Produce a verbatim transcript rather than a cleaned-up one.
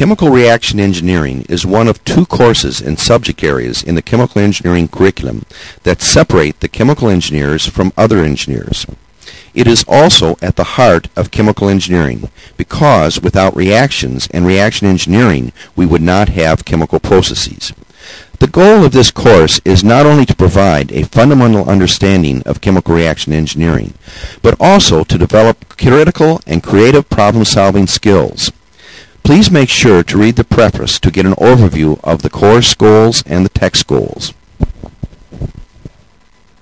Chemical reaction engineering is one of two courses and subject areas in the chemical engineering curriculum that separate the chemical engineers from other engineers. It is also at the heart of chemical engineering because without reactions and reaction engineering we would not have chemical processes. The goal of this course is not only to provide a fundamental understanding of chemical reaction engineering, but also to develop critical and creative problem-solving skills. Please make sure to read the preface to get an overview of the course goals and the text goals.